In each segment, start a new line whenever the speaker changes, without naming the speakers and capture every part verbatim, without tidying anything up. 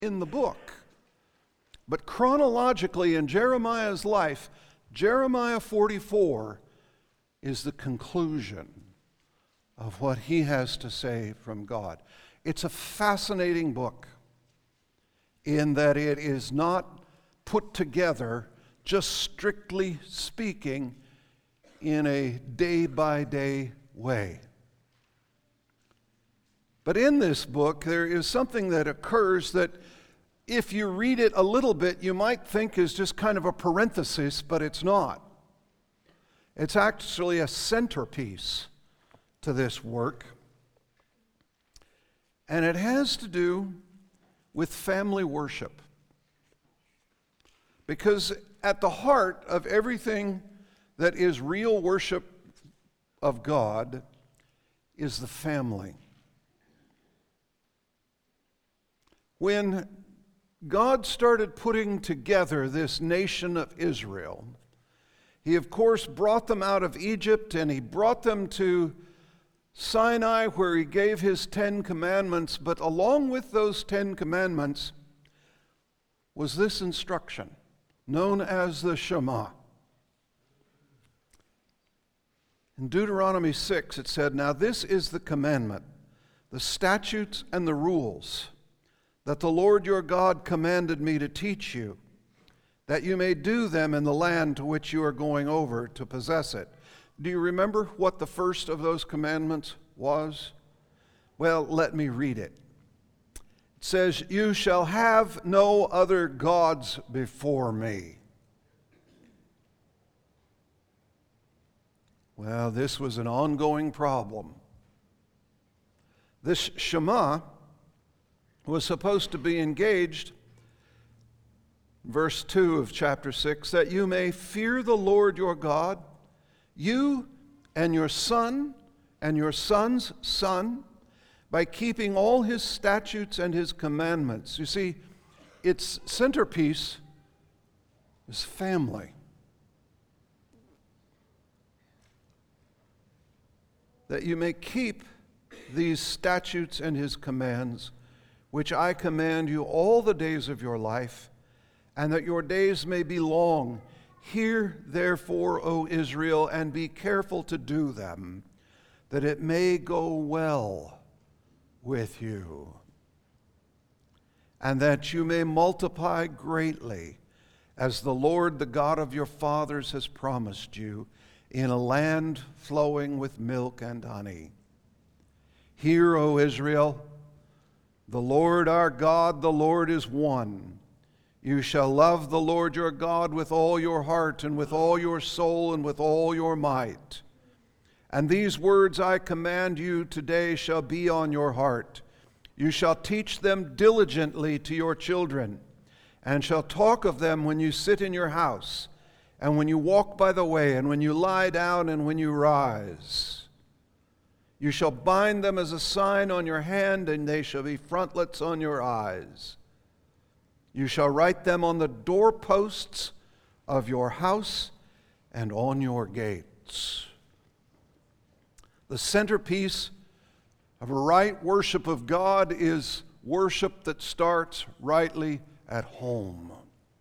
in the book. But chronologically in Jeremiah's life, Jeremiah forty-four is the conclusion of what he has to say from God. It's a fascinating book in that it is not put together, just strictly speaking, in a day-by-day way. But in this book, there is something that occurs that if you read it a little bit, you might think is just kind of a parenthesis, but it's not. It's actually a centerpiece to this work. And it has to do with family worship. Because at the heart of everything that is real worship of God is the family. When God started putting together this nation of Israel, He of course brought them out of Egypt, and He brought them to Sinai, where He gave His Ten Commandments. But along with those Ten Commandments was this instruction, known as the Shema. In Deuteronomy six, it said, "Now this is the commandment, the statutes and the rules that the Lord your God commanded me to teach you, that you may do them in the land to which you are going over to possess it." Do you remember what the first of those commandments was? Well, let me read it. It says, "You shall have no other gods before me." Well, this was an ongoing problem. This Shema was supposed to be engaged, verse two of chapter six, "that you may fear the Lord your God, you and your son and your son's son, by keeping all His statutes and His commandments." You see, its centerpiece is family. That you may keep these statutes and His commands, which I command you all the days of your life, and that your days may be long. Hear therefore, O Israel, and be careful to do them, that it may go well with you, and that you may multiply greatly, as the Lord, the God of your fathers, has promised you, in a land flowing with milk and honey. Hear, O Israel, the Lord our God, the Lord is one. You shall love the Lord your God with all your heart and with all your soul and with all your might. And these words I command you today shall be on your heart. You shall teach them diligently to your children, and shall talk of them when you sit in your house, and when you walk by the way, and when you lie down, and when you rise. You shall bind them as a sign on your hand, and they shall be frontlets on your eyes. You shall write them on the doorposts of your house and on your gates. The centerpiece of a right worship of God is worship that starts rightly at home.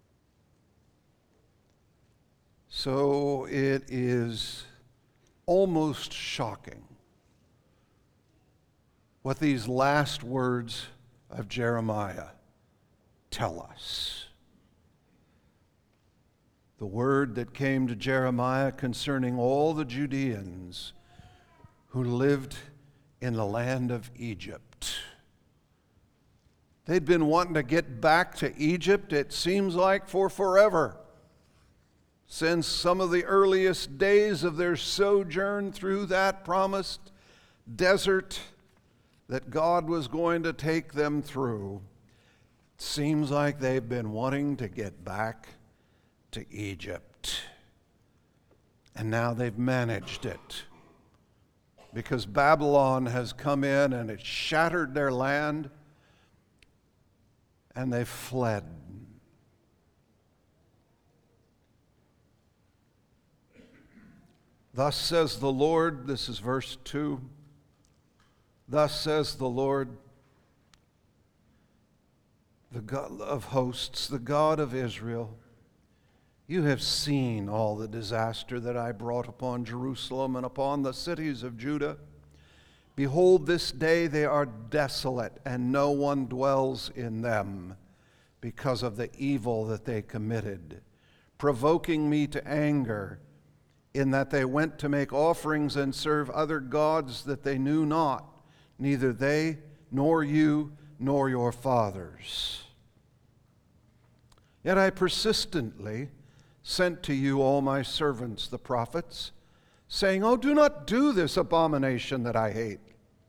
So it is almost shocking what these last words of Jeremiah tell us. The word that came to Jeremiah concerning all the Judeans who lived in the land of Egypt. They'd been wanting to get back to Egypt, it seems like, for forever, since some of the earliest days of their sojourn through that promised desert that God was going to take them through. It seems like they've been wanting to get back to Egypt. And now they've managed it, because Babylon has come in and it's shattered their land, and they've fled. Thus says the Lord, this is verse two, thus says the Lord, the God of hosts, the God of Israel, you have seen all the disaster that I brought upon Jerusalem and upon the cities of Judah. Behold, this day they are desolate, and no one dwells in them because of the evil that they committed, provoking me to anger, in that they went to make offerings and serve other gods that they knew not, neither they nor you nor your fathers. Yet I persistently sent to you all my servants, the prophets, saying, Oh, do not do this abomination that I hate.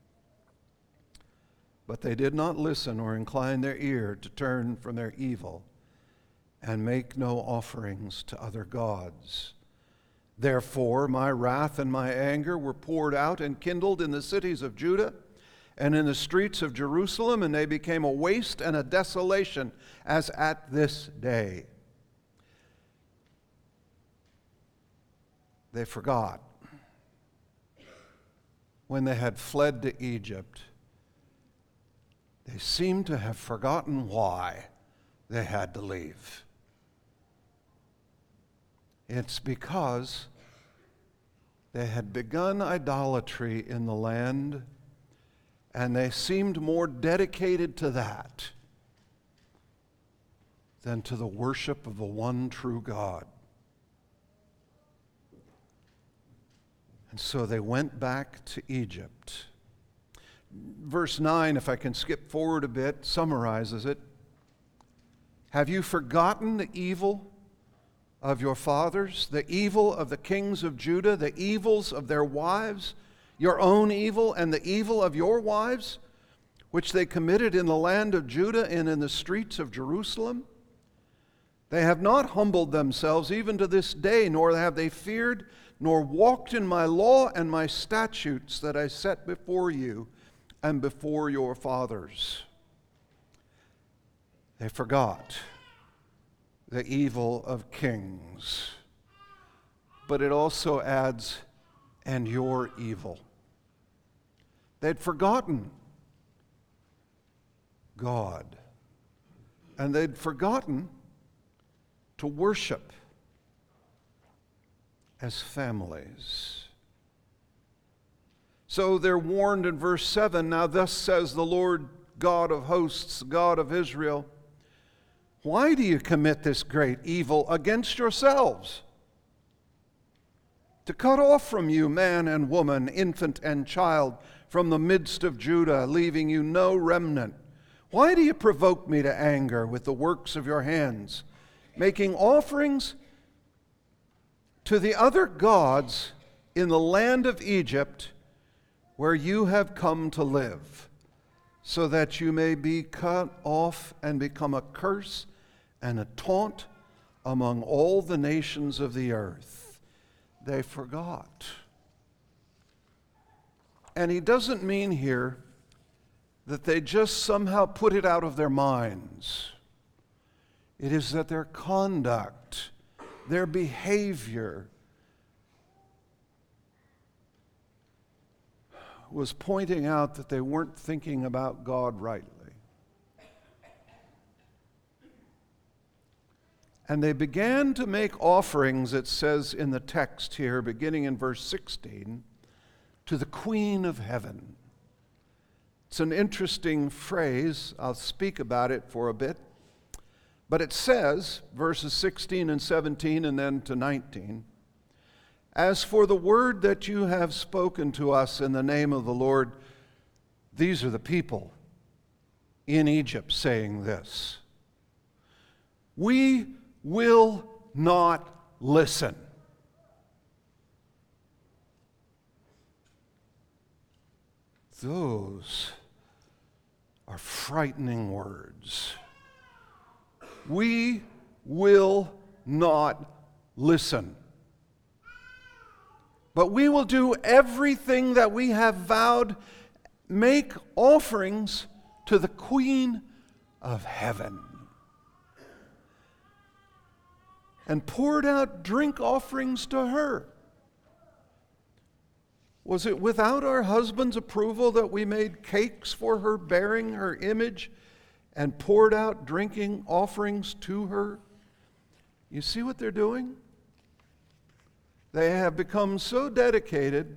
But they did not listen or incline their ear to turn from their evil and make no offerings to other gods. Therefore, my wrath and my anger were poured out and kindled in the cities of Judah and in the streets of Jerusalem, and they became a waste and a desolation as at this day. They forgot when they had fled to Egypt. They seemed to have forgotten why they had to leave. It's because they had begun idolatry in the land, and they seemed more dedicated to that than to the worship of the one true God. And so they went back to Egypt. Verse nine, if I can skip forward a bit, summarizes it. Have you forgotten the evil of your fathers, the evil of the kings of Judah, the evils of their wives, your own evil and the evil of your wives, which they committed in the land of Judah and in the streets of Jerusalem? They have not humbled themselves even to this day, nor have they feared, nor walked in my law and my statutes that I set before you and before your fathers. They forgot the evil of kings. But it also adds, and your evil. They'd forgotten God, and they'd forgotten to worship as families. So they're warned in verse seven, now thus says the Lord God of hosts, God of Israel, why do you commit this great evil against yourselves? To cut off from you man and woman, infant and child, from the midst of Judah, leaving you no remnant. Why do you provoke me to anger with the works of your hands, making offerings to the other gods in the land of Egypt, where you have come to live, so that you may be cut off and become a curse and a taunt among all the nations of the earth? They forgot. And he doesn't mean here that they just somehow put it out of their minds. It is that their conduct, their behavior was pointing out that they weren't thinking about God rightly. And they began to make offerings, it says in the text here, beginning in verse sixteen, to the Queen of Heaven. It's an interesting phrase. I'll speak about it for a bit. But it says, verses sixteen and seventeen and then to nineteen, as for the word that you have spoken to us in the name of the Lord, these are the people in Egypt saying this. We will not listen. Those are frightening words. We will not listen. But we will do everything that we have vowed, make offerings to the Queen of Heaven, and poured out drink offerings to her. Was it without our husband's approval that we made cakes for her bearing her image and poured out drinking offerings to her. You see what they're doing? They have become so dedicated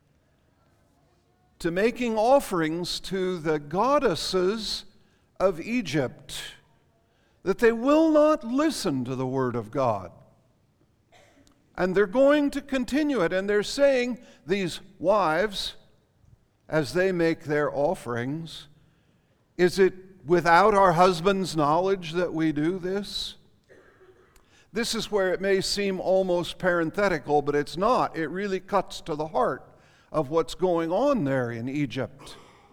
to making offerings to the goddesses of Egypt that they will not listen to the word of God. And they're going to continue it. And they're saying, these wives, as they make their offerings, is it without our husband's knowledge that we do this? This is where it may seem almost parenthetical, but it's not. It really cuts to the heart of what's going on there in Egypt.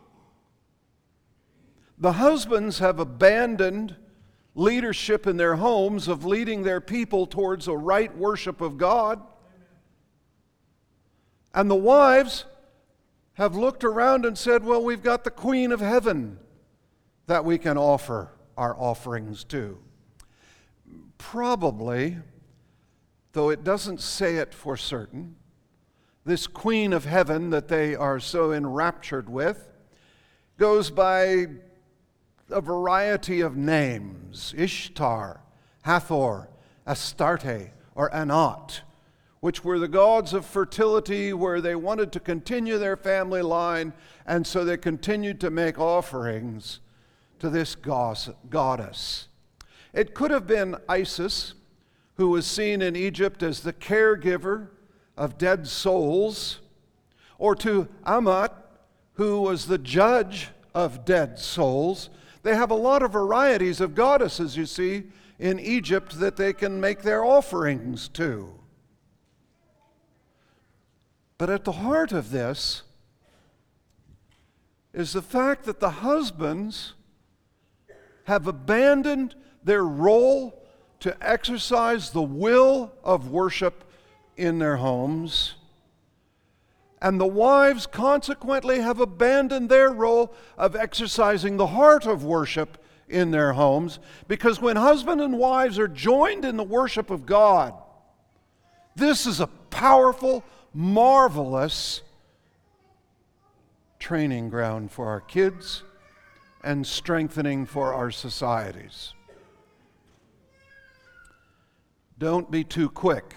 The husbands have abandoned leadership in their homes of leading their people towards a right worship of God. And the wives have looked around and said, well, we've got the Queen of Heaven that we can offer our offerings to. Probably, though it doesn't say it for certain, this Queen of Heaven that they are so enraptured with goes by a variety of names: Ishtar, Hathor, Astarte, or Anat, which were the gods of fertility, where they wanted to continue their family line, and so they continued to make offerings to this goddess. It could have been Isis, who was seen in Egypt as the caregiver of dead souls, or to Amat, who was the judge of dead souls. They have a lot of varieties of goddesses, you see, in Egypt that they can make their offerings to. But at the heart of this is the fact that the husbands have abandoned their role to exercise the will of worship in their homes, and the wives consequently have abandoned their role of exercising the heart of worship in their homes, because when husband and wives are joined in the worship of God, this is a powerful, marvelous training ground for our kids and strengthening for our societies. Don't be too quick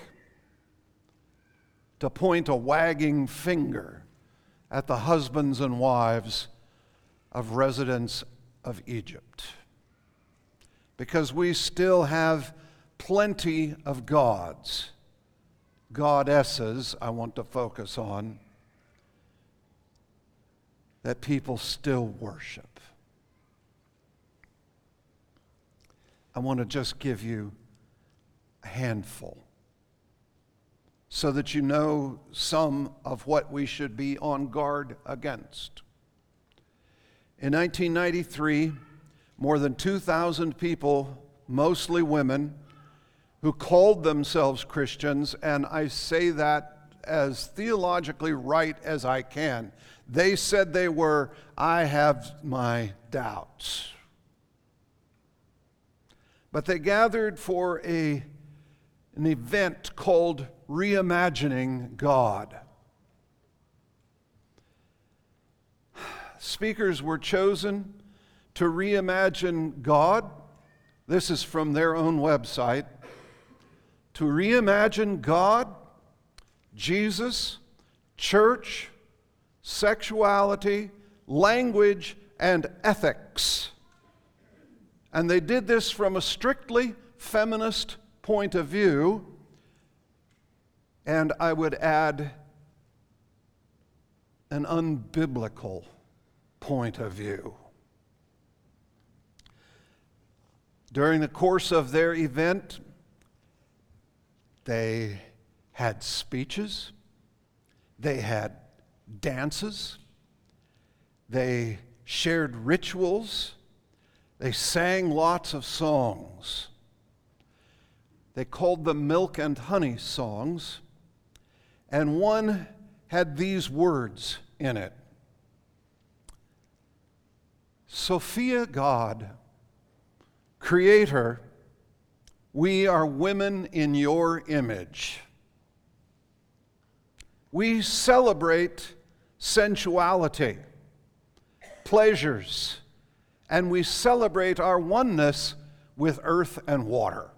to point a wagging finger at the husbands and wives of residents of Egypt, because we still have plenty of gods, goddesses, I want to focus on, that people still worship. I want to just give you a handful so that you know some of what we should be on guard against. In nineteen ninety-three, more than two thousand people, mostly women, who called themselves Christians, and I say that as theologically right as I can. They said they were. I have my doubts. But they gathered for a, an event called Reimagining God. Speakers were chosen to reimagine God. This is from their own website. To reimagine God, Jesus, church, sexuality, language, and ethics. And they did this from a strictly feminist point of view, and I would add an unbiblical point of view. During the course of their event, they had speeches, they had dances, they shared rituals, they sang lots of songs. They called them milk and honey songs, and one had these words in it: Sophia God, Creator, we are women in your image. We celebrate sensuality, pleasures, and we celebrate our oneness with earth and water.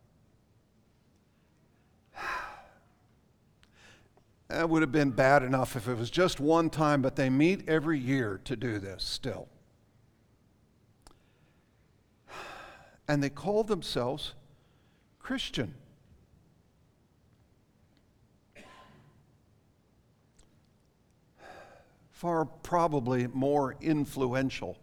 That would have been bad enough if it was just one time, but they meet every year to do this still. And they call themselves Christian. Far probably more influential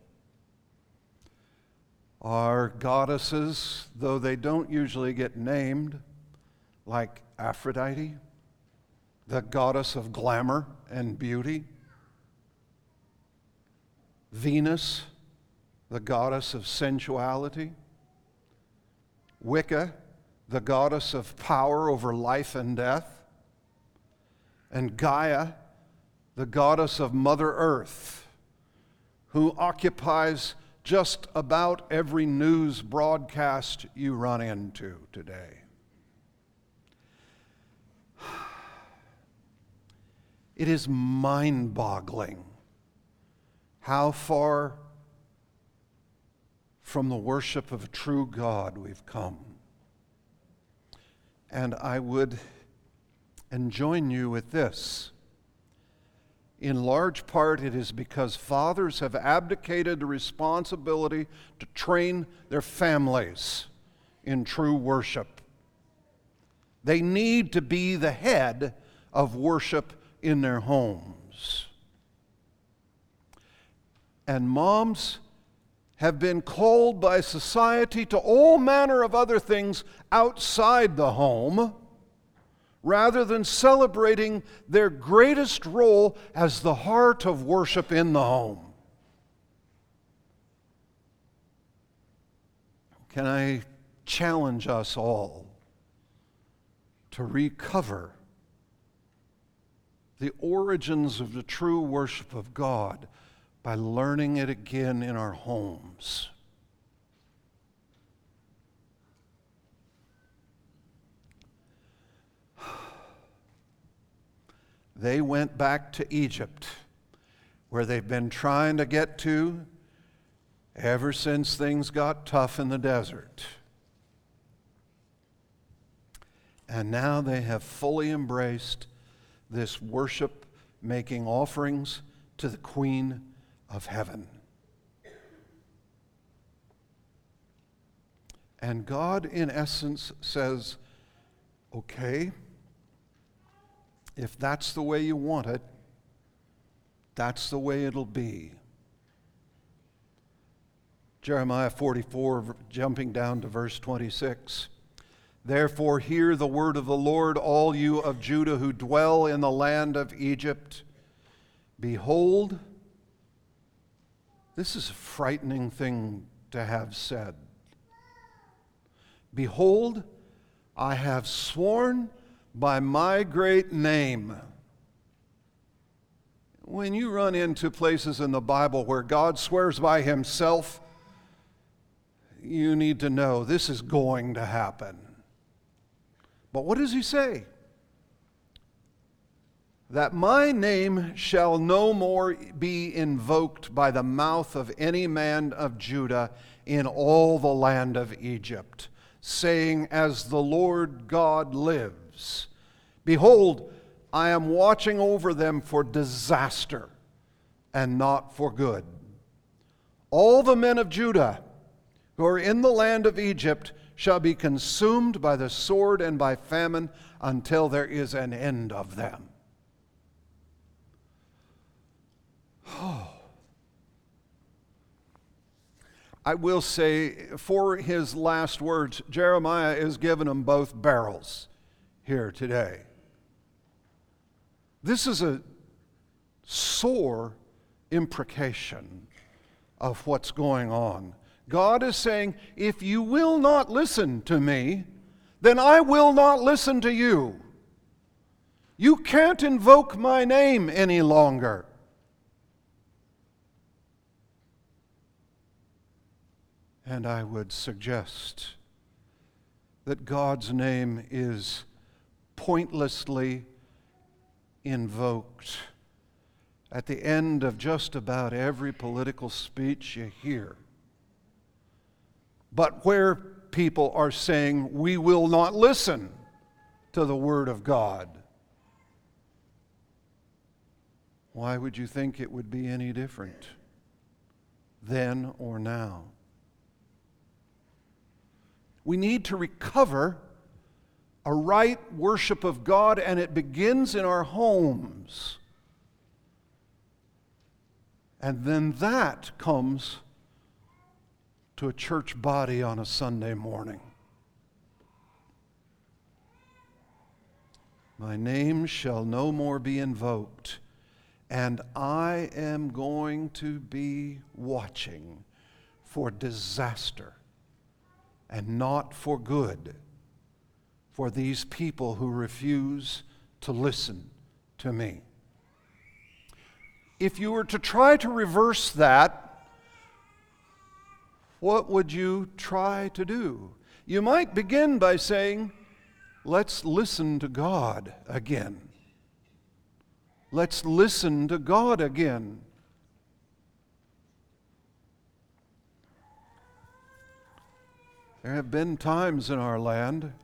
are goddesses, though they don't usually get named, like Aphrodite, the goddess of glamour and beauty, Venus, the goddess of sensuality, Wicca, the goddess of power over life and death, and Gaia, the goddess of Mother Earth, who occupies just about every news broadcast you run into today. It is mind-boggling how far from the worship of a true God we've come. And I would enjoin you with this. In large part, it is because fathers have abdicated the responsibility to train their families in true worship. They need to be the head of worship in their homes. And moms have been called by society to all manner of other things outside the home, rather than celebrating their greatest role as the heart of worship in the home. Can I challenge us all to recover the origins of the true worship of God by learning it again in our homes? They went back to Egypt, where they've been trying to get to ever since things got tough in the desert. And now they have fully embraced this worship, making offerings to the Queen of Heaven. And God, in essence, says, okay, if that's the way you want it, that's the way it'll be. Jeremiah forty-four, jumping down to verse twenty-six. Therefore hear the word of the Lord, all you of Judah who dwell in the land of Egypt. Behold, this is a frightening thing to have said. Behold, I have sworn by my great name. When you run into places in the Bible where God swears by himself, you need to know this is going to happen. But what does he say? That my name shall no more be invoked by the mouth of any man of Judah in all the land of Egypt, saying, as the Lord God lives, behold, I am watching over them for disaster and not for good. All the men of Judah who are in the land of Egypt shall be consumed by the sword and by famine until there is an end of them. Oh. I will say, for his last words, Jeremiah is giving them both barrels here today. This is a sore imprecation of what's going on. God is saying, if you will not listen to me, then I will not listen to you. You can't invoke my name any longer. And I would suggest that God's name is pointlessly invoked at the end of just about every political speech you hear but where people are saying, we will not listen to the Word of God. Why would you think it would be any different then or now? We need to recover a right worship of God, and it begins in our homes. And then that comes to a church body on a Sunday morning. My name shall no more be invoked, and I am going to be watching for disaster and not for good for these people who refuse to listen to me. If you were to try to reverse that, what would you try to do? You might begin by saying, let's listen to God again. Let's listen to God again. There have been times in our land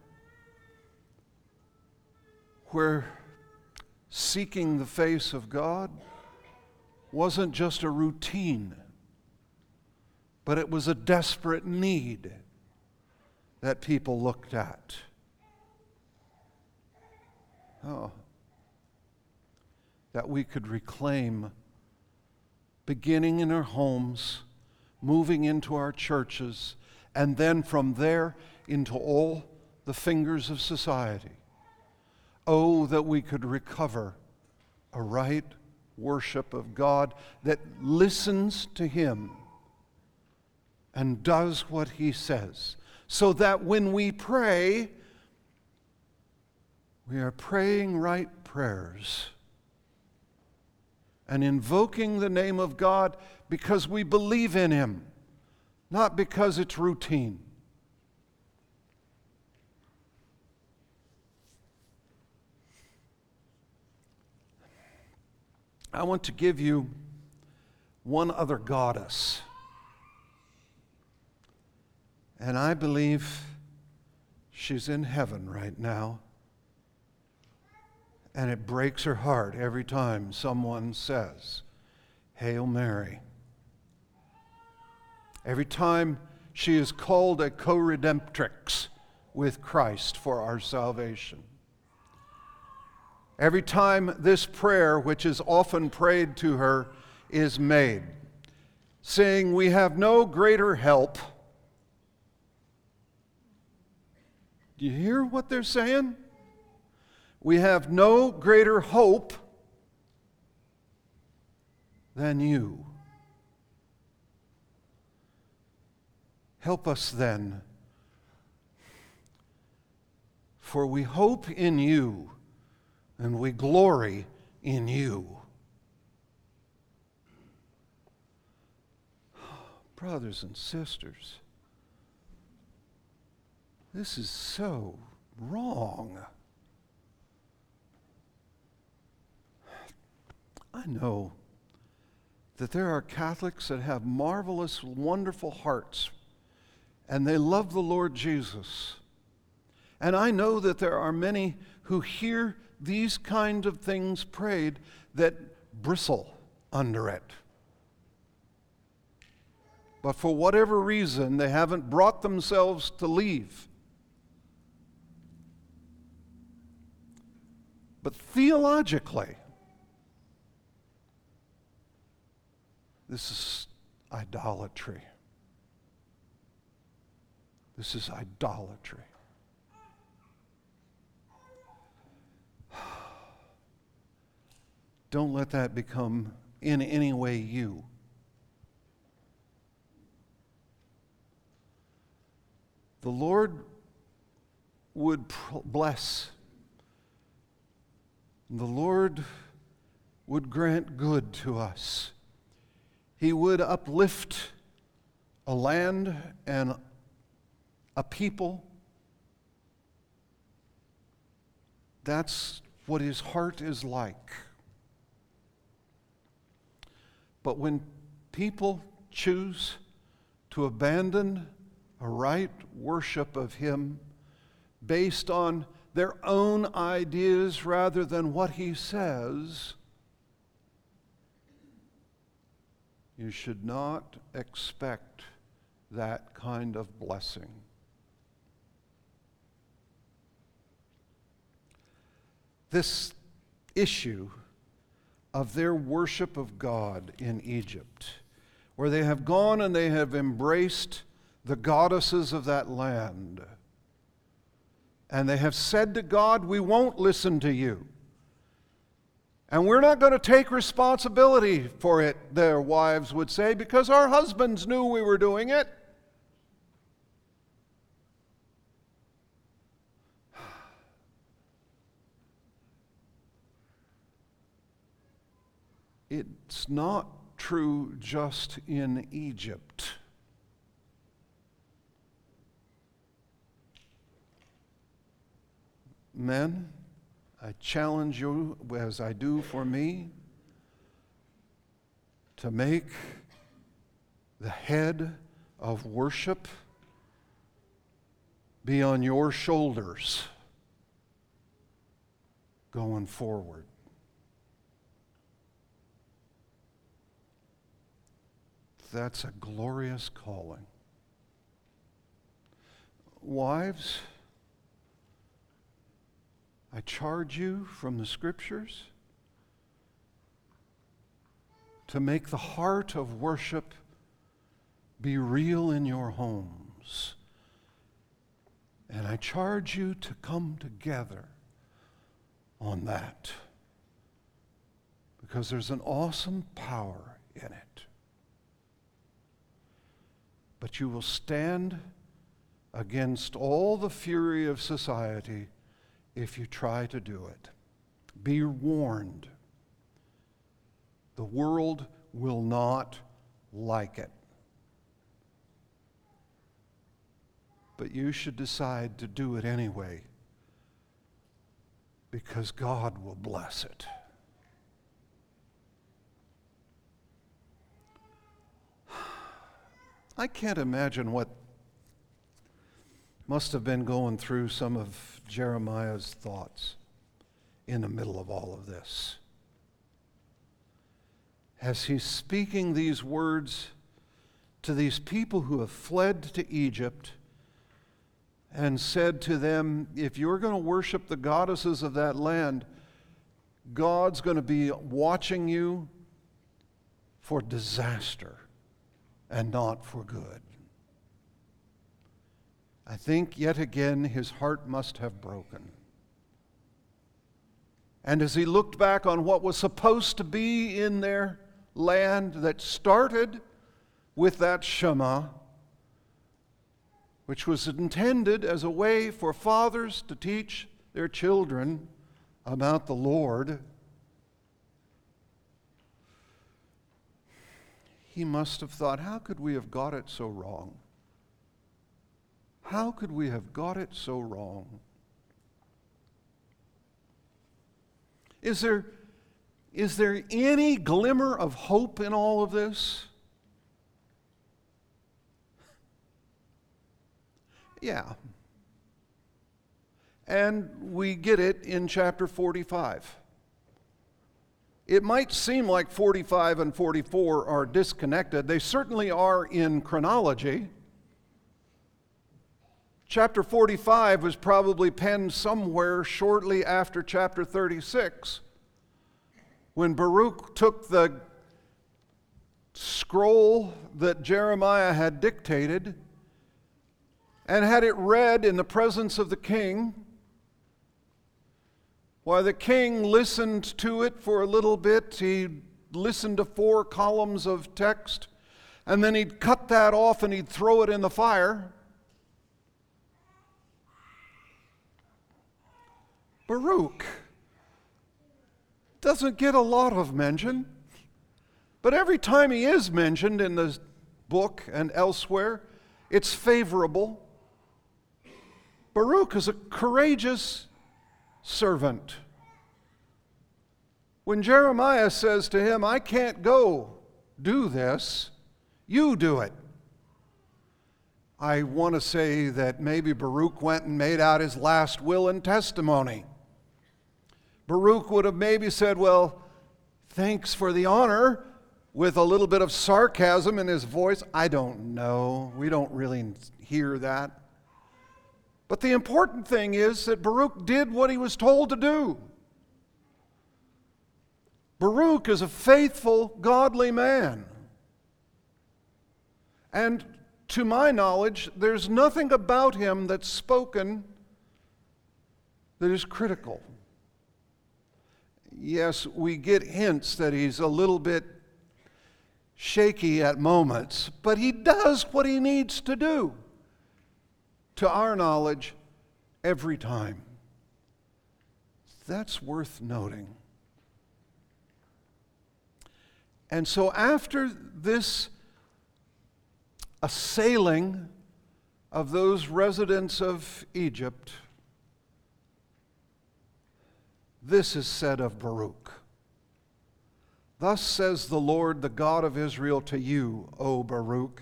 where seeking the face of God wasn't just a routine, but it was a desperate need that people looked at. Oh, that we could reclaim, beginning in our homes, moving into our churches, and then from there into all the fingers of society. Oh, that we could recover a right worship of God that listens to Him and does what He says, so that when we pray, we are praying right prayers and invoking the name of God because we believe in Him, not because it's routine. I want to give you one other goddess. And I believe she's in heaven right now. And it breaks her heart every time someone says, Hail Mary. Every time she is called a co-redemptrix with Christ for our salvation. Every time this prayer, which is often prayed to her, is made, saying, we have no greater help. Do you hear what they're saying? We have no greater hope than you. Help us then, for we hope in you and we glory in you. Brothers and sisters, this is so wrong. I know that there are Catholics that have marvelous, wonderful hearts, and they love the Lord Jesus. And I know that there are many who hear these kind of things prayed that bristle under it. But for whatever reason, they haven't brought themselves to leave. But theologically, this is idolatry. This is idolatry. Don't let that become in any way you. The Lord would bless. The Lord would grant good to us. He would uplift a land and a people. That's what His heart is like. But when people choose to abandon a right worship of Him based on their own ideas rather than what He says, you should not expect that kind of blessing. This issue of their worship of God in Egypt, where they have gone and they have embraced the goddesses of that land, and they have said to God, we won't listen to you. And we're not going to take responsibility for it, their wives would say, because our husbands knew we were doing it. It's not true just in Egypt. Men, I challenge you, as I do for me, to make the head of worship be on your shoulders going forward. That's a glorious calling. Wives, I charge you from the Scriptures to make the heart of worship be real in your homes. And I charge you to come together on that, because there's an awesome power in it. But you will stand against all the fury of society if you try to do it. Be warned. The world will not like it. But you should decide to do it anyway, because God will bless it. I can't imagine what must have been going through some of Jeremiah's thoughts in the middle of all of this. As he's speaking these words to these people who have fled to Egypt and said to them, if you're going to worship the goddesses of that land, God's going to be watching you for disaster and not for good. I think yet again his heart must have broken. And as he looked back on what was supposed to be in their land that started with that Shema, which was intended as a way for fathers to teach their children about the Lord, he must have thought, how could we have got it so wrong? How could we have got it so wrong? Is there, is there any glimmer of hope in all of this? Yeah. And we get it in chapter forty-five. It might seem like forty-five and forty-four are disconnected. They certainly are in chronology. Chapter forty-five was probably penned somewhere shortly after chapter thirty-six, when Baruch took the scroll that Jeremiah had dictated and had it read in the presence of the king, while the king listened to it for a little bit. He listened to four columns of text, and then he'd cut that off and he'd throw it in the fire. Baruch doesn't get a lot of mention, but every time he is mentioned in the book and elsewhere, it's favorable. Baruch is a courageous servant. When Jeremiah says to him, I can't go do this, you do it. I want to say that maybe Baruch went and made out his last will and testimony. Baruch would have maybe said, well, thanks for the honor, with a little bit of sarcasm in his voice. I don't know. We don't really hear that. But the important thing is that Baruch did what he was told to do. Baruch is a faithful, godly man. And to my knowledge, there's nothing about him that's spoken that is critical. Yes, we get hints that he's a little bit shaky at moments, but he does what he needs to do, to our knowledge, every time. That's worth noting. And so after this assailing of those residents of Egypt, this is said of Baruch. Thus says the Lord, the God of Israel, to you, O Baruch.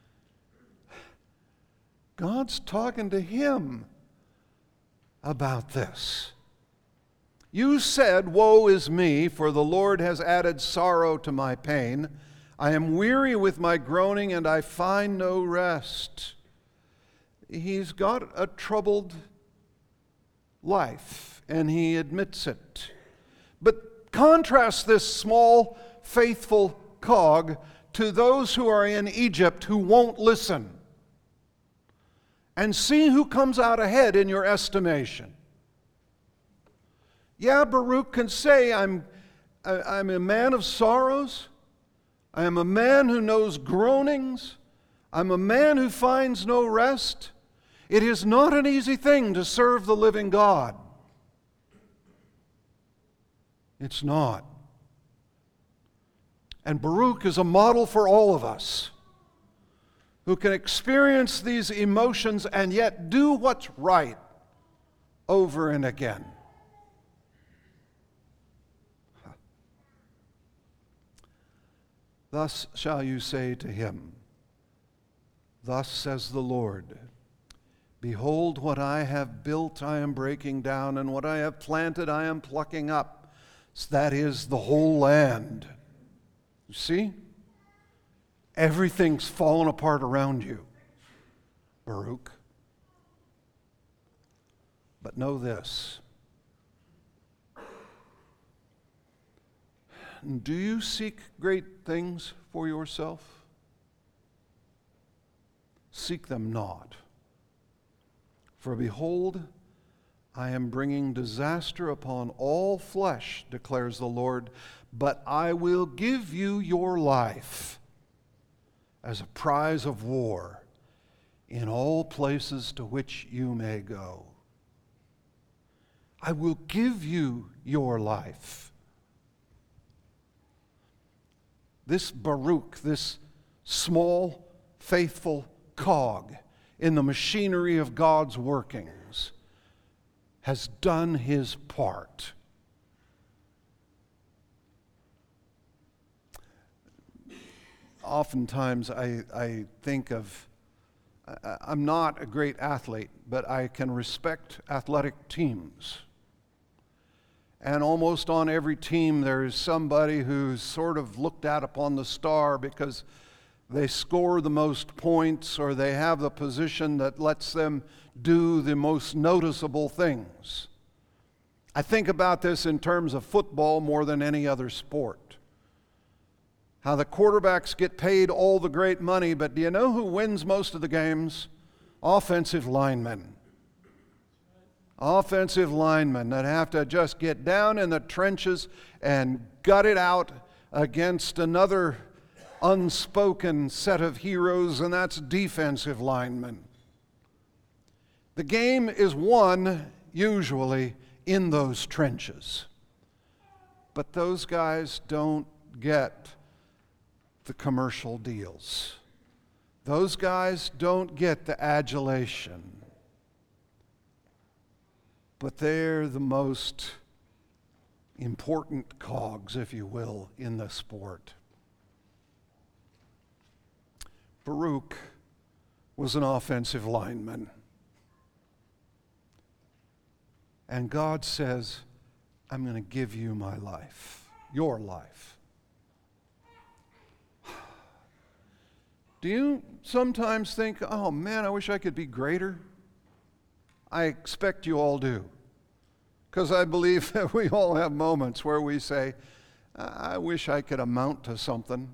God's talking to him about this. You said, woe is me, for the Lord has added sorrow to my pain. I am weary with my groaning, and I find no rest. He's got a troubled life, and he admits it. But contrast this small, faithful cog to those who are in Egypt who won't listen, and see who comes out ahead in your estimation. Yeah, Baruch can say, I'm, I'm a man of sorrows. I am a man who knows groanings. I'm a man who finds no rest. It is not an easy thing to serve the living God. It's not. And Baruch is a model for all of us who can experience these emotions and yet do what's right over and again. Thus shall you say to him, thus says the Lord, behold, what I have built I am breaking down, and what I have planted I am plucking up. So that is the whole land. You see? Everything's fallen apart around you, Baruch. But know this. Do you seek great things for yourself? Seek them not. For behold, I am bringing disaster upon all flesh, declares the Lord, but I will give you your life as a prize of war in all places to which you may go. I will give you your life. This Baruch, this small, faithful cog in the machinery of God's workings, has done his part. Oftentimes I, I think of, I, I'm not a great athlete, but I can respect athletic teams. And almost on every team there is somebody who's sort of looked at upon the star because they score the most points or they have the position that lets them do the most noticeable things. I think about this in terms of football more than any other sport. How the quarterbacks get paid all the great money, but do you know who wins most of the games? Offensive linemen. Offensive linemen that have to just get down in the trenches and gut it out against another unspoken set of heroes, and that's defensive linemen. The game is won, usually, in those trenches. But those guys don't get the commercial deals. Those guys don't get the adulation. But they're the most important cogs, if you will, in the sport. Baruch was an offensive lineman. And God says, I'm going to give you my life, your life. Do you sometimes think, oh man, I wish I could be greater? I expect you all do. Because I believe that we all have moments where we say, I wish I could amount to something.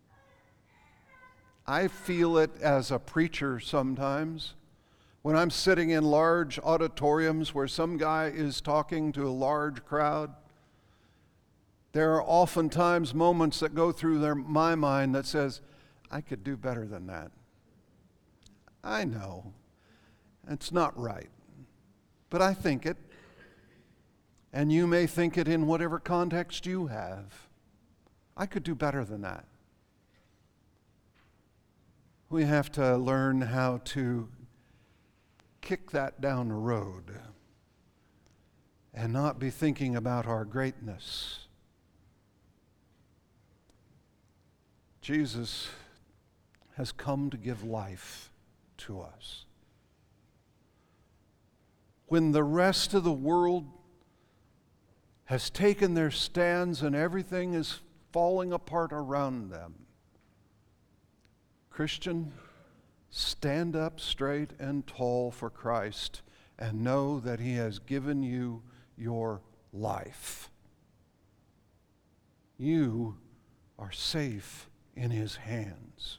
I feel it as a preacher sometimes. When I'm sitting in large auditoriums where some guy is talking to a large crowd, there are oftentimes moments that go through their, my mind that says, I could do better than that. I know. It's not right. But I think it. And you may think it in whatever context you have. I could do better than that. We have to learn how to kick that down the road and not be thinking about our greatness. Jesus has come to give life to us. When the rest of the world has taken their stands and everything is falling apart around them, Christian, stand up straight and tall for Christ and know that He has given you your life. You are safe in His hands.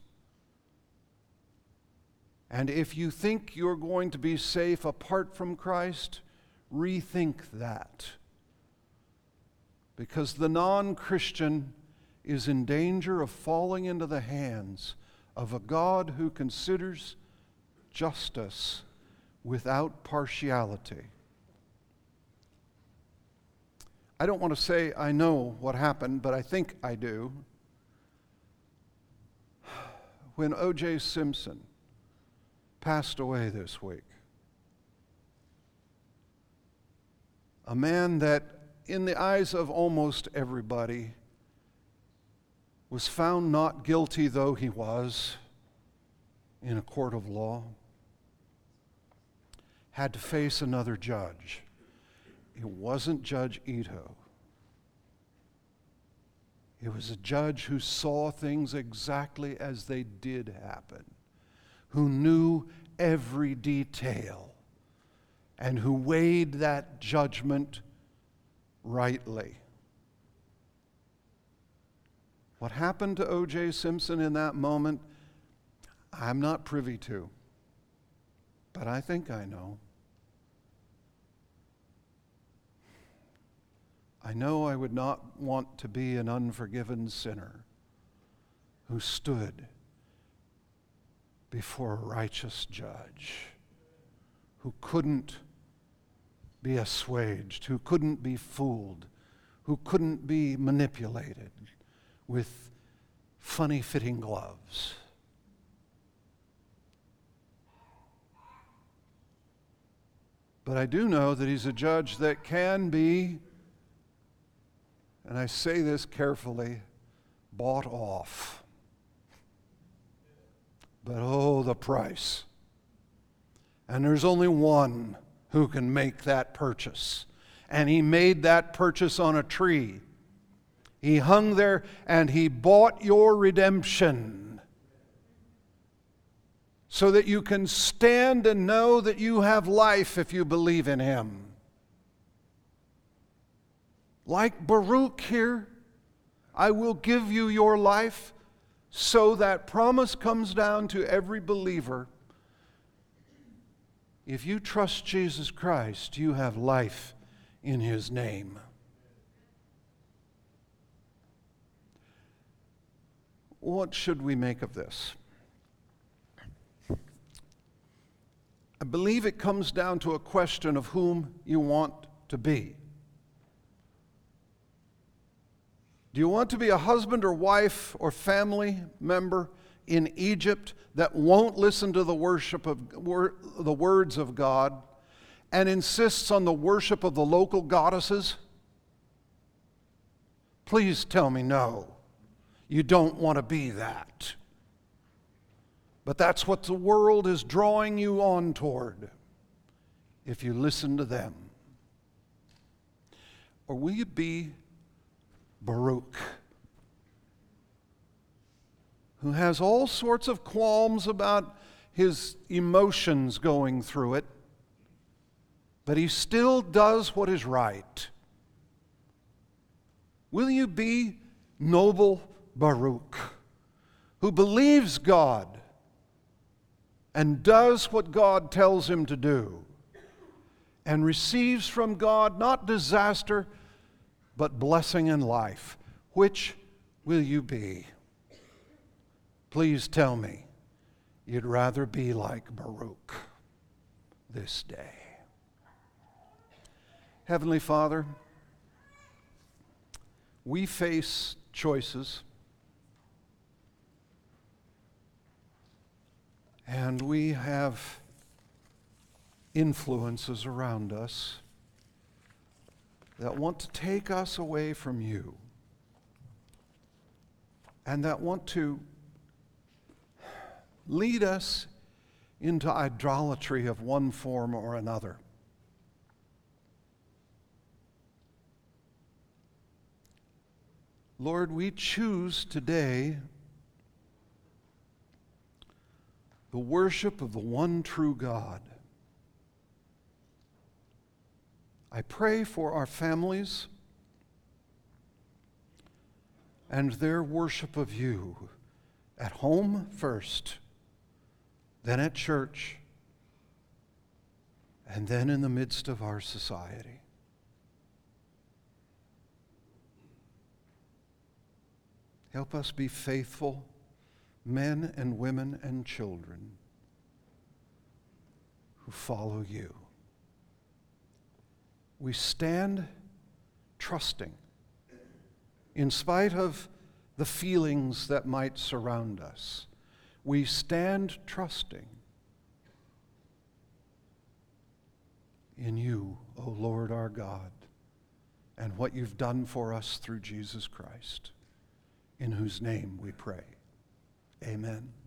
And if you think you're going to be safe apart from Christ, rethink that. Because the non-Christian is in danger of falling into the hands of a God who considers justice without partiality. I don't want to say I know what happened, but I think I do. When O J Simpson passed away this week, a man that, in the eyes of almost everybody, was found not guilty, though he was, in a court of law, had to face another judge. It wasn't Judge Ito. It was a judge who saw things exactly as they did happen, who knew every detail, and who weighed that judgment rightly. What happened to O J Simpson in that moment, I'm not privy to, but I think I know. I know I would not want to be an unforgiven sinner who stood before a righteous judge, who couldn't be assuaged, who couldn't be fooled, who couldn't be manipulated with funny-fitting gloves. But I do know that he's a judge that can be, and I say this carefully, bought off. But oh, the price. And there's only one who can make that purchase. And he made that purchase on a tree. He hung there and he bought your redemption so that you can stand and know that you have life if you believe in Him. Like Baruch here, I will give you your life, so that promise comes down to every believer. If you trust Jesus Christ, you have life in His name. What should we make of this? I believe it comes down to a question of whom you want to be. Do you want to be a husband or wife or family member in Egypt that won't listen to the worship of the words of God and insists on the worship of the local goddesses? Please tell me no. You don't want to be that. But that's what the world is drawing you on toward if you listen to them. Or will you be Baruch, who has all sorts of qualms about his emotions going through it, but he still does what is right? Will you be noble Baruch, who believes God and does what God tells him to do, and receives from God not disaster, but blessing in life? Which will you be? Please tell me you'd rather be like Baruch this day. Heavenly Father, we face choices, and we have influences around us that want to take us away from you, and that want to lead us into idolatry of one form or another. Lord, we choose today the worship of the one true God. I pray for our families and their worship of you at home first, then at church, and then in the midst of our society. Help us be faithful men and women and children who follow you. We stand trusting, in spite of the feelings that might surround us. We stand trusting in you, O Lord our God, and what you've done for us through Jesus Christ, in whose name we pray. Amen.